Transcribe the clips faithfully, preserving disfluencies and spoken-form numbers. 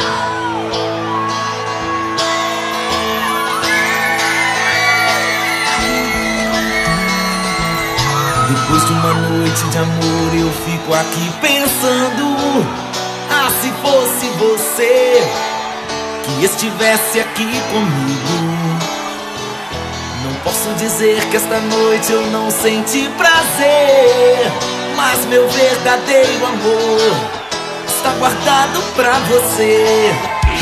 Depois de uma noite de amor eu fico aqui pensando: ah, se fosse você que estivesse aqui comigo. Não posso dizer que esta noite eu não senti prazer, mas meu verdadeiro amor está guardado pra você.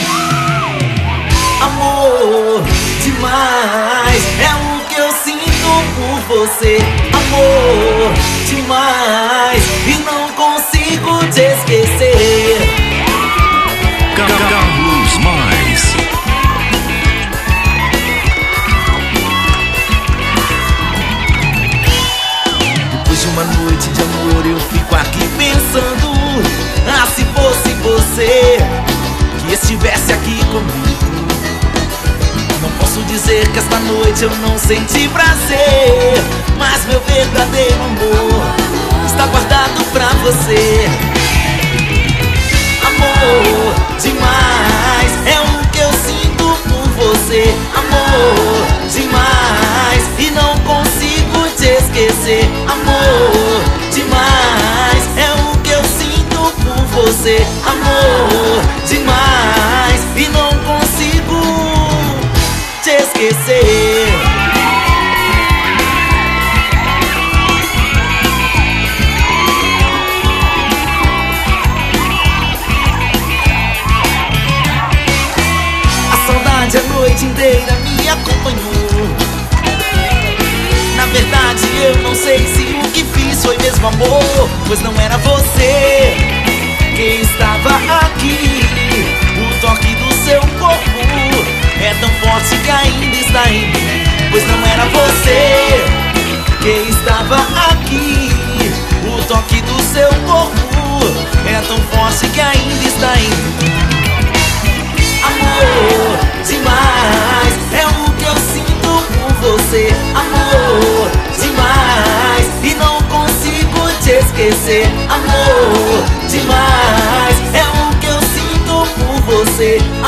Amor demais é o que eu sinto por você. Amor demais e não consigo te esquecer. Carlos Mais. Depois de uma noite de amor eu fico aqui pensando: ah, se fosse você que estivesse aqui comigo. Não posso dizer que esta noite eu não senti prazer, mas meu verdadeiro amor está guardado pra você. Amor demais é o que eu sinto por você. Amor demais e não consigo te esquecer. Amor demais é o que eu sinto por você. Amor demais e não consigo te esquecer. A saudade a noite inteira me acompanhou. Na verdade eu não sei se o que fiz foi mesmo amor, pois não era você quem estava aqui. O toque do seu corpo é tão forte que ainda está em mim, pois não era você quem estava aqui. O toque do seu corpo é tão forte que ainda está em mim. Amor demais é o que eu sinto por você. Amor demais e não consigo te esquecer. Amor demais é o que eu sinto por você.